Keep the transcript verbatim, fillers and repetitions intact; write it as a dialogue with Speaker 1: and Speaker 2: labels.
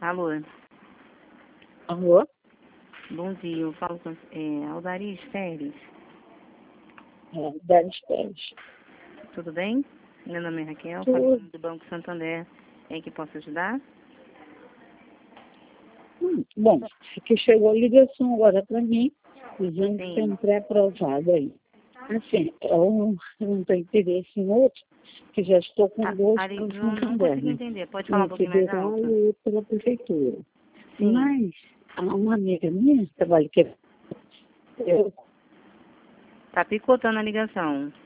Speaker 1: Alô,
Speaker 2: Alô?
Speaker 1: bom dia, eu falo com é, Aldariz Pérez,
Speaker 2: É, Dez Pérez.
Speaker 1: tudo bem? Meu nome é Raquel,
Speaker 2: Tudo.
Speaker 1: falo do Banco Santander, em que posso ajudar?
Speaker 2: Hum, Bom, que chegou a ligação agora para mim, dizendo que
Speaker 1: Sim.
Speaker 2: tem um pré-aprovado aí. Assim, eu não tenho interesse em outro, que já estou com
Speaker 1: A,
Speaker 2: dois
Speaker 1: Ari,
Speaker 2: para o
Speaker 1: não, não
Speaker 2: Santander,
Speaker 1: consigo
Speaker 2: né?
Speaker 1: entender, pode falar um
Speaker 2: Um
Speaker 1: pouquinho mais
Speaker 2: federal
Speaker 1: alto?
Speaker 2: e outro pela prefeitura.
Speaker 1: Sim,
Speaker 2: Mas, há uma amiga minha que trabalha que eu
Speaker 1: tá picotando a ligação.